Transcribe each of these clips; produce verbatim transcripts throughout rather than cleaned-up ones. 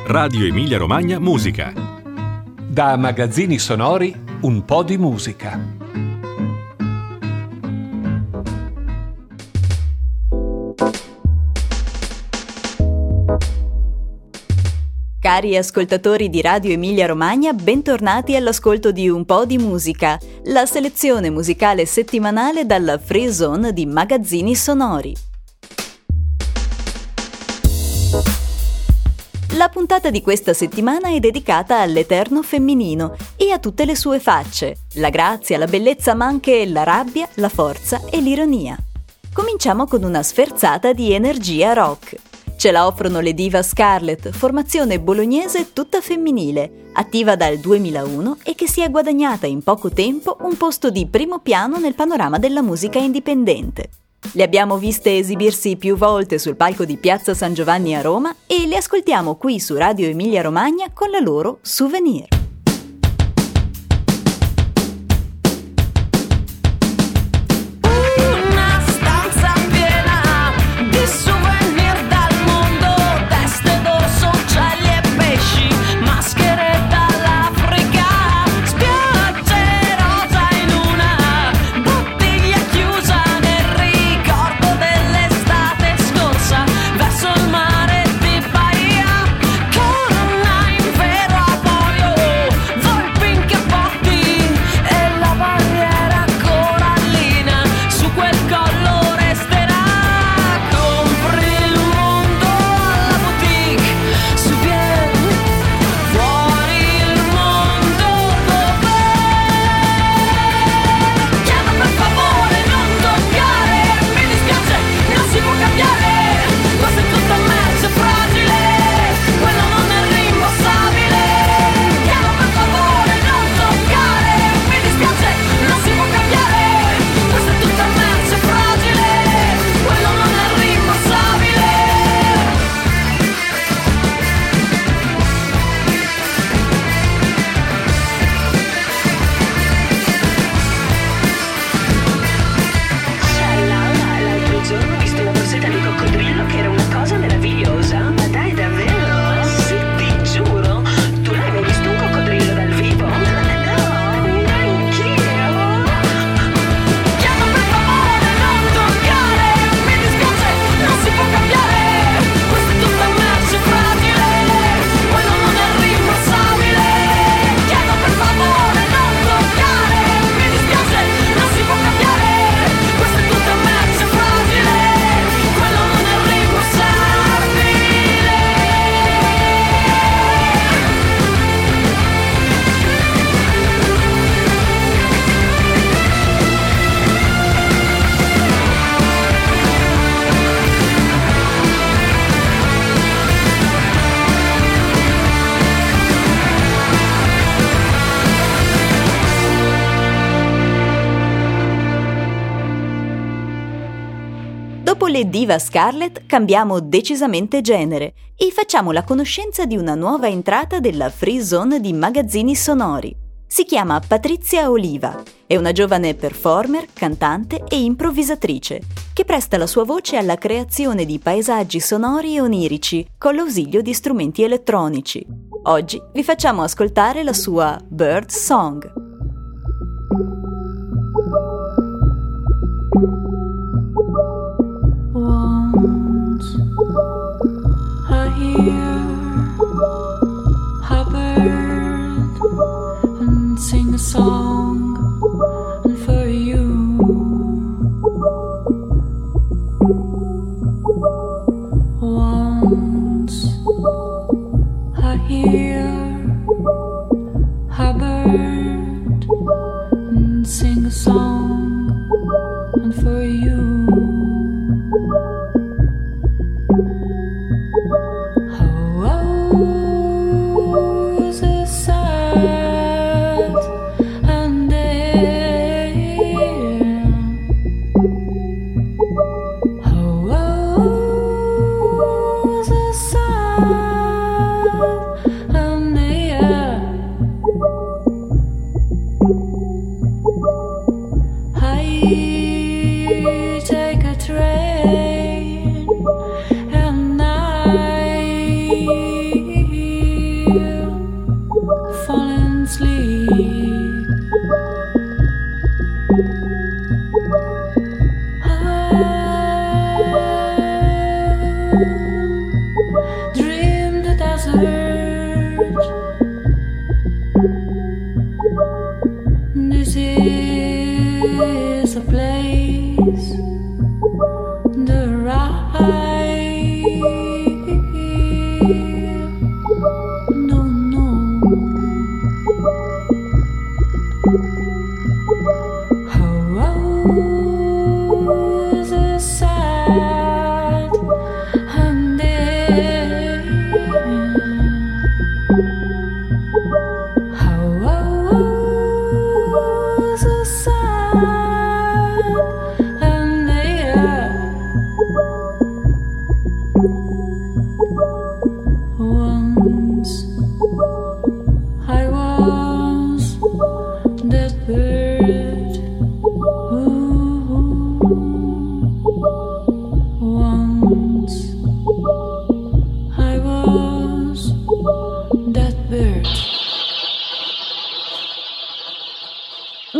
Radio Emilia Romagna Musica. Da Magazzini Sonori, un po' di musica. Cari ascoltatori di Radio Emilia Romagna, bentornati all'ascolto di Un po' di musica, la selezione musicale settimanale dalla Free Zone di Magazzini Sonori. La puntata di questa settimana è dedicata all'eterno femminino e a tutte le sue facce, la grazia, la bellezza, ma anche la rabbia, la forza e l'ironia. Cominciamo con una sferzata di energia rock. Ce la offrono le Diva Scarlet, formazione bolognese tutta femminile, attiva dal duemilauno e che si è guadagnata in poco tempo un posto di primo piano nel panorama della musica indipendente. Le abbiamo viste esibirsi più volte sul palco di Piazza San Giovanni a Roma e le ascoltiamo qui su Radio Emilia Romagna con la loro Souvenir. Dopo le Diva Scarlet cambiamo decisamente genere e facciamo la conoscenza di una nuova entrata della Free Zone di Magazzini Sonori. Si chiama Patrizia Oliva, è una giovane performer, cantante e improvvisatrice che presta la sua voce alla creazione di paesaggi sonori e onirici con l'ausilio di strumenti elettronici. Oggi vi facciamo ascoltare la sua Bird Song. Once I hear a bird and sing a song, and for you once I hear a bird and sing a song, and for you train and I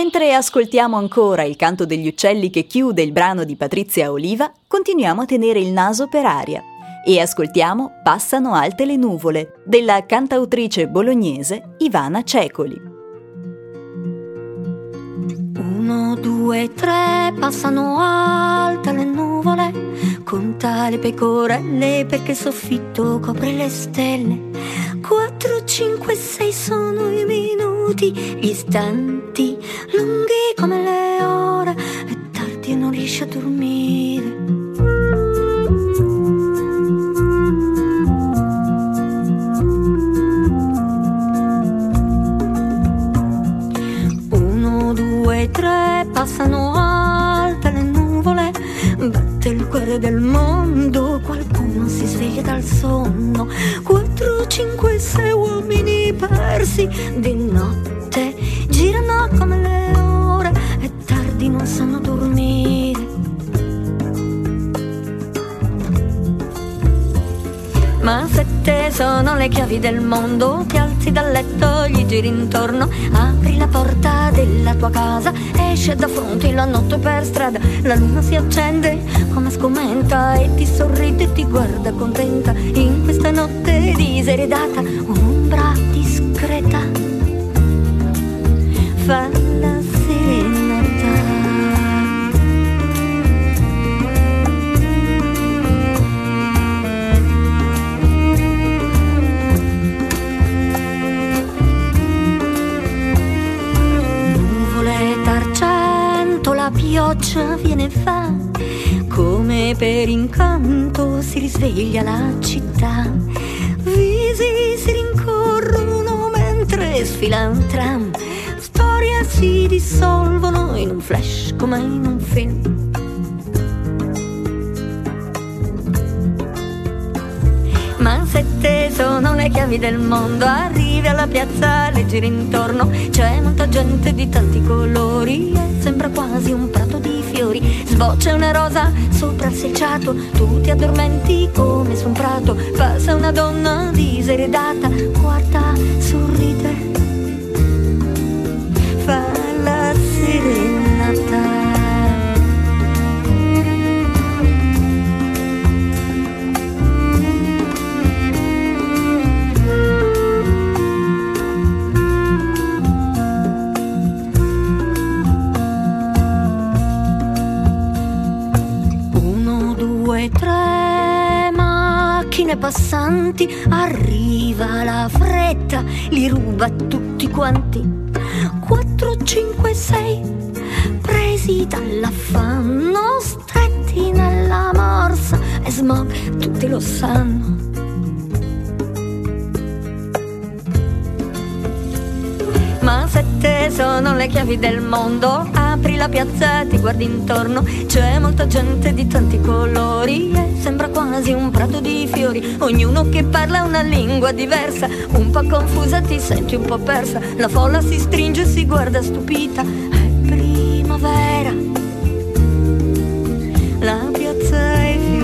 Mentre ascoltiamo ancora il canto degli uccelli che chiude il brano di Patrizia Oliva, continuiamo a tenere il naso per aria e ascoltiamo Passano alte le nuvole della cantautrice bolognese Ivana Cecoli. Uno, due, tre, passano alte le nuvole, conta le pecorelle perché il soffitto copre le stelle. Quattro, cinque, sei sono i minuti, gli istanti lunghi come le ore, è tardi e non riesci a dormire. Uno, due, tre, passano alte le nuvole, batte il cuore del mondo, qualcuno si sveglia dal sonno. Quattro, cinque, sei uomini persi di notte, girano come le ore, è tardi, non sanno dormire. Ma sette sono le chiavi del mondo, ti alzi dal letto, gli giri intorno, apri la porta della tua casa, esci ed affronti la notte per strada. La luna si accende come scomenta e ti sorride e ti guarda contenta. In questa notte diseredata un'ombra discreta fa la serenata. La pioggia viene e va, come per incanto si risveglia la città. Visi si rincorrono mentre sfila un tram, storie si dissolvono in un flash come in un film. Ma sette sono le chiavi del mondo, arrivi alla piazza, le giri intorno, c'è molta gente di tanti colori, e sembra quasi un prato di fiori. Sboccia una rosa sopra il selciato, tu ti addormenti come su un prato. Passa una donna diseredata, guarda, sorride, fa la serenata. Tre macchine passanti, arriva la fretta, li ruba tutti quanti. Quattro, cinque, sei, presi dall'affanno, stretti nella morsa, e smog, tutti lo sanno. Ma sette sono le chiavi del mondo, apri la piazza, ti guardi intorno, c'è molta gente di tanti colori, e sembra quasi un prato di fiori, ognuno che parla una lingua diversa, un po' confusa, ti senti un po' persa, la folla si stringe e si guarda stupita, è primavera, la piazza è fiorita.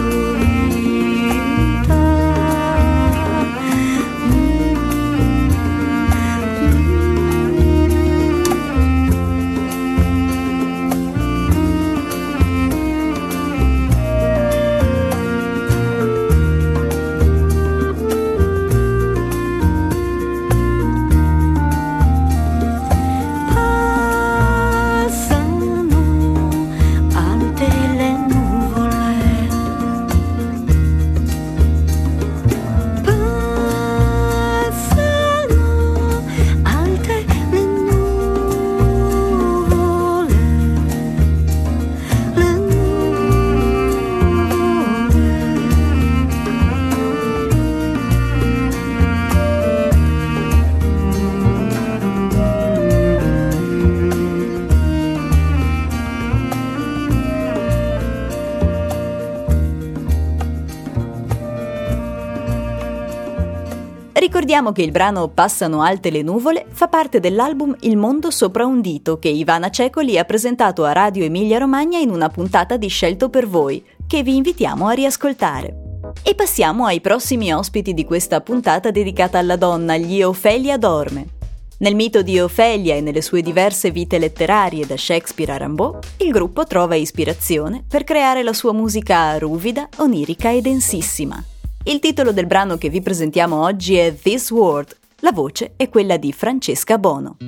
Ricordiamo che il brano Passano alte le nuvole fa parte dell'album Il mondo sopra un dito che Ivana Cecoli ha presentato a Radio Emilia Romagna in una puntata di Scelto per voi, che vi invitiamo a riascoltare. E passiamo ai prossimi ospiti di questa puntata dedicata alla donna, gli Ofelia Dorme. Nel mito di Ofelia e nelle sue diverse vite letterarie da Shakespeare a Rimbaud, il gruppo trova ispirazione per creare la sua musica ruvida, onirica e densissima. Il titolo del brano che vi presentiamo oggi è This World. La voce è quella di Francesca Bono.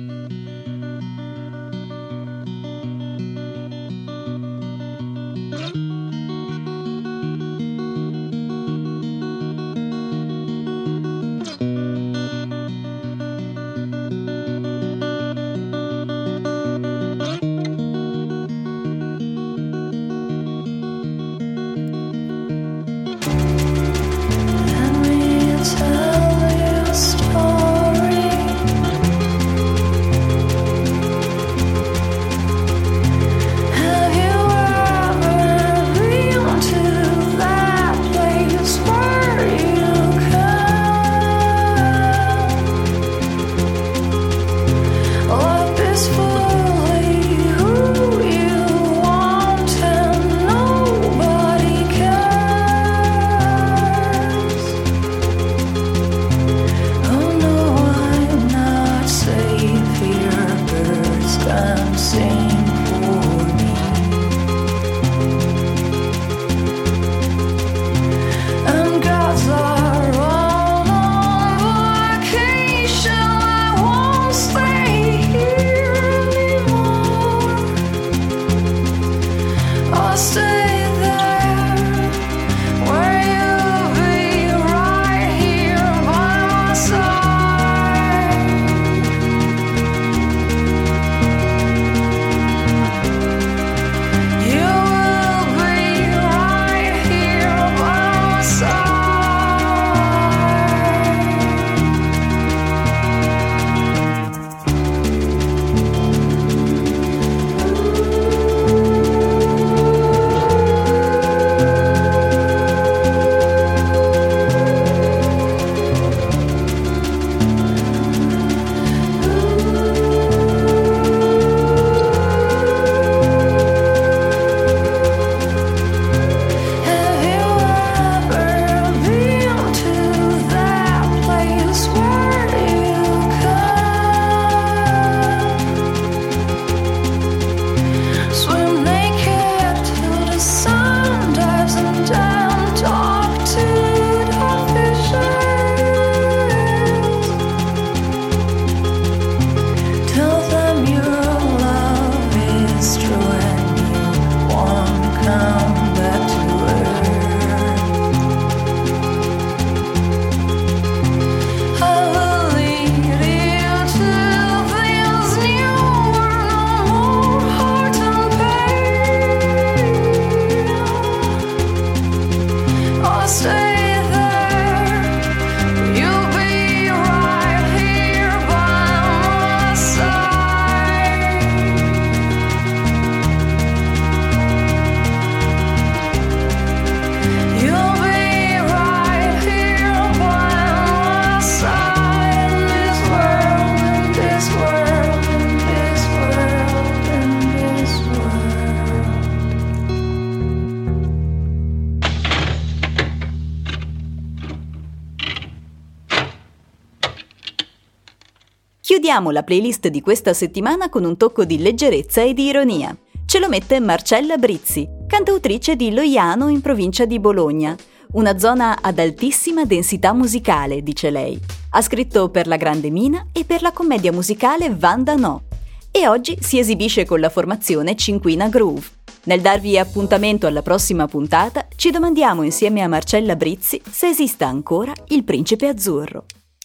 Chiudiamo la playlist di questa settimana con un tocco di leggerezza e di ironia. Ce lo mette Marcella Brizzi, cantautrice di Loiano in provincia di Bologna, una zona ad altissima densità musicale, dice lei. Ha scritto per la Grande Mina e per la commedia musicale Vanda No e oggi si esibisce con la formazione Cinquina Groove. Nel darvi appuntamento alla prossima puntata, ci domandiamo insieme a Marcella Brizzi se esista ancora il Principe Azzurro.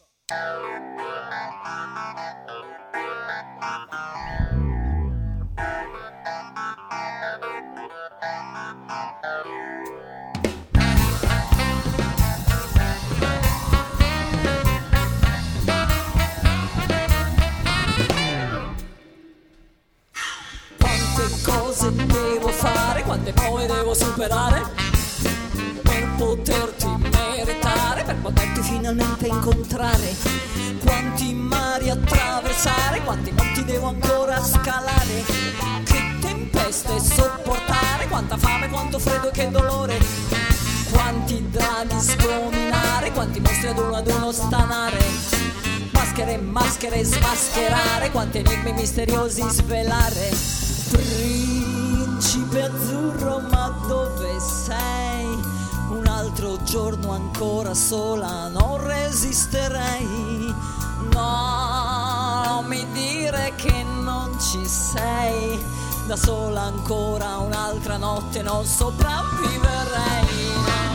Cose devo fare, quante prove devo superare per poterti meritare, per poterti finalmente incontrare, quanti mari attraversare, quanti monti devo ancora scalare, che tempeste sopportare, quanta fame, quanto freddo e che dolore, quanti draghi sgominare, quanti mostri ad uno ad uno stanare. maschere, maschere smascherare, quanti enigmi misteriosi svelare. Principe azzurro, ma dove sei? Un altro giorno ancora sola, non resisterei. No, non mi dire che non ci sei, da sola ancora un'altra notte non sopravviverei.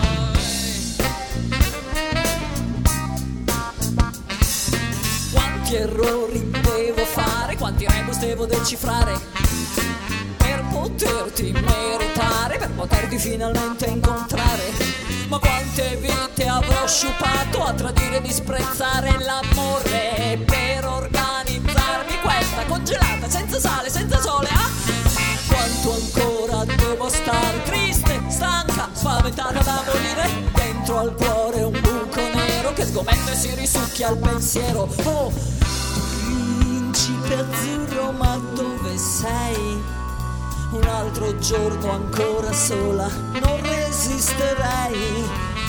Quanti errori devo fare, quanti rebus devo decifrare per poterti meritare, per poterti finalmente incontrare. Ma quante vite avrò sciupato a tradire e disprezzare l'amore per organizzarmi questa congelata, senza sale, senza sole. Ah! Quanto ancora devo stare triste, stanca, spaventata da morire, dentro al cuore un buco nero che sgomenta e si risucchia al pensiero. Oh, principe azzurro, ma dove sei? Un altro giorno ancora sola, non resisterei.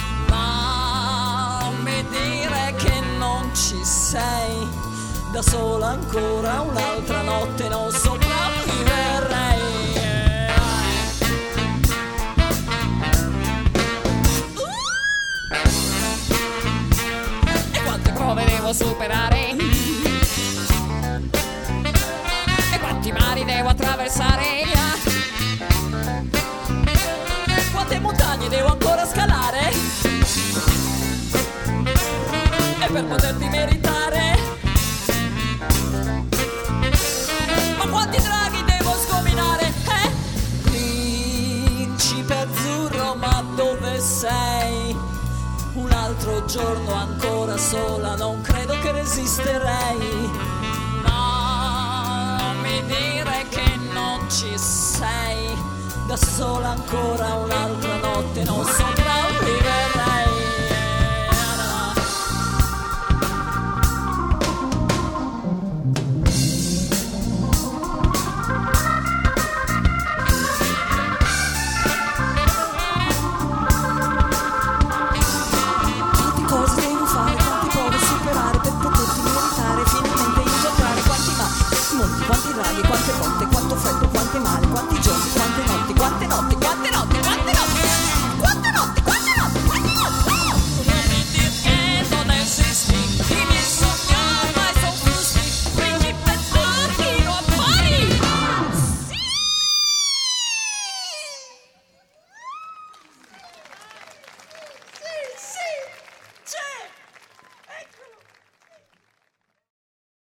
Ma non mi dire che non ci sei, da sola ancora un'altra notte non sopravviverei. uh! E quante prove devo superare, e quanti mari devo attraversare, quante montagne devo ancora scalare, e per poterti meritare, ma quanti draghi devo sgominare, eh? Principe azzurro, ma dove sei? Un altro giorno ancora sola, non credo che resisterei. No, non mi dire che non ci sei, da sola ancora un'altra notte non sopravviverei.